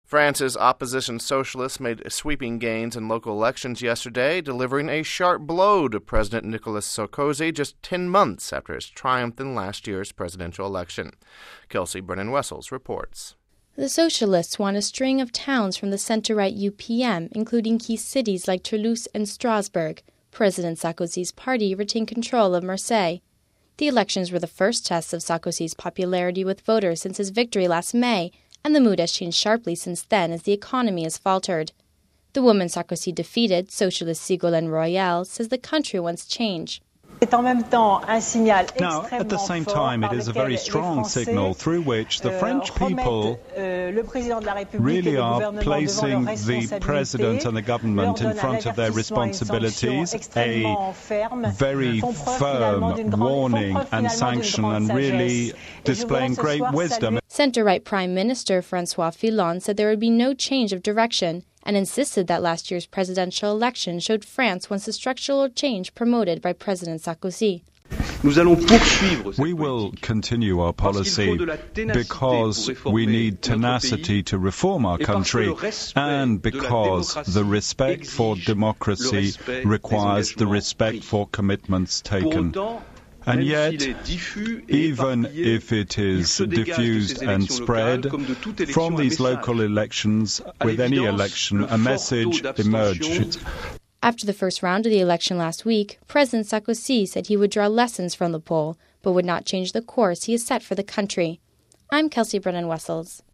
France's opposition socialists made sweeping gains in local elections yesterday, delivering a sharp blow to President Nicolas Sarkozy just 10 months after his triumph in last year's presidential election. Kelsey Brennan-Wessels reports. The socialists won a string of towns from the centre-right UPM, including key cities like Toulouse and Strasbourg. President Sarkozy's party retained control of Marseille. The elections were the first test of Sarkozy's popularity with voters since his victory last May, and the mood has changed sharply since then as the economy has faltered. The woman Sarkozy defeated, socialist Ségolène Royal, says the country wants change. Now, at the same time, it is a very strong signal through which the French people really are placing the president and the government in front of their responsibilities, a very firm warning and sanction, and really displaying great wisdom. Centre-right Prime Minister François Fillon said there would be no change of direction, and insisted that last year's presidential election showed France wants the structural change promoted by President Sarkozy. We will continue our policy because we need tenacity to reform our country, and because the respect for democracy requires the respect for commitments taken. And yet, even if it is diffused and spread, from these local elections, with any election, a message emerges. After the first round of the election last week, President Sarkozy said he would draw lessons from the poll, but would not change the course he has set for the country. I'm Kelsey Brennan-Wessels.